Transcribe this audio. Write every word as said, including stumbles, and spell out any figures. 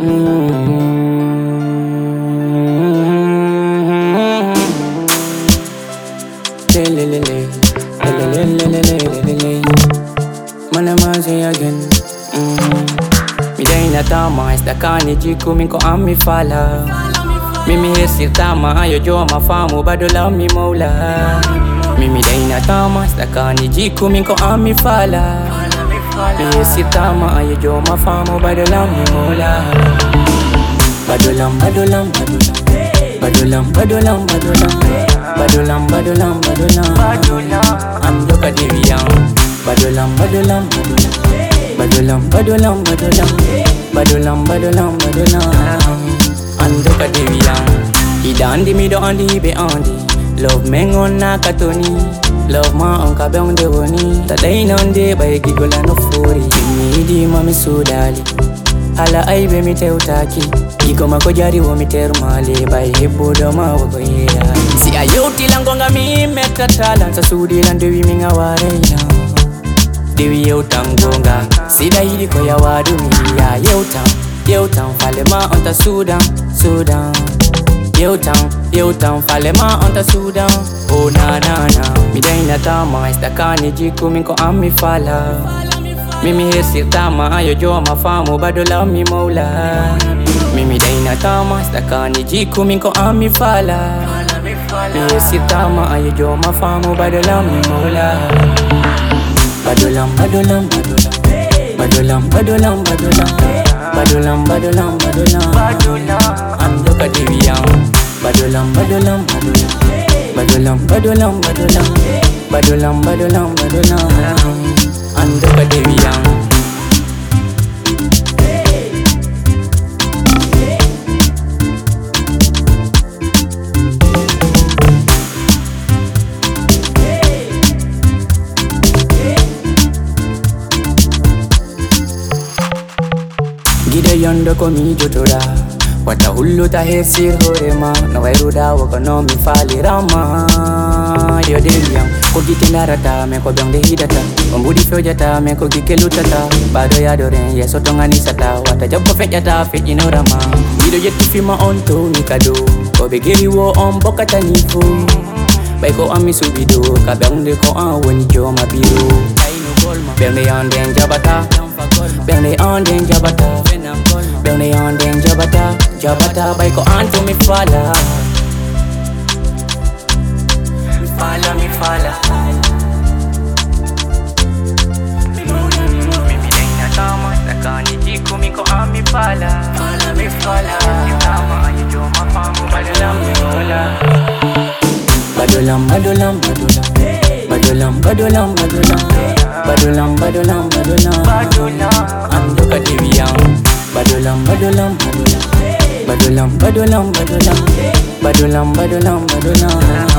Mana mazi again. Midai na tama istakani jiku minko ami fala. Mimi hesi tama ayo jo mafamu bado la mi mola. Mimi dai na tama istakani jiku minko ami fala. Mimi hesi tama ayo jo mafamu bado la mi mola. Badolam badolam badolam badolam badolam badolam badolam badolam badolam I'm Doka Deviyan. Badolam badolam badolam badolam badolam badolam badolam badolam I'm Doka Deviyan. Idandi mi do andi be andi love mengon na katoni love ma on ka bang de woni ta dai non de bay gigola no furi mi di mami sudali hala ai be mi teutaki iko makojari wo mi termale bay hebo do ma wo ya si ayoti langonga mi metatala sa sudi lan dewi mi ngawareina dewi yotangonga sida hili ko ya wadu mi ya yotan yotan falema on ta sudan sudan yotan yotan falema on ta sudan oh na na na mi dai na tama istakani jiku minko ami fala Mimi hesi tama ayo jo mafamu bado la mi mola. Mimi dai na tama istakani jiku minko ami fala. Mimi hesi tama ayo jo mafamu bado la mi mola. Badolam badolam badolam badolam badolam badolam badolam badolam badolam I'm Doka Deviyan. Badolam badolam badolam badolam badolam badolam badolam badolam I'm Doka Deviyan. Gida yondo ko mi jotora wata hullu ta hesir horema na wairuda wako no mi fali rama yo Deviyan ko gitinarata me ko bang de hidata Mbudi fjota me ko gikelutata bado ya doren yeso tongani sata wata jabbo fejata fejinorama Gido yetti fima on to ni kado ko be geri wo on bokata ni fu bay ko ami subido ka bangde ko an woni joma biro bende on den jabata bende on den jabata bende on den jabata jabata bay ko an to mi fala mi fala mi fala Kani jiku minko ami fala Fala mi fala Yutama ayo jo mafamu badolam mi mola Badolam badolam badolam Badolam badolam badolam Badolam badolam badolam Badolam I'm Doka Deviyan. Badolam badolam badolam Badolam badolam badolam Badolam badolam badolam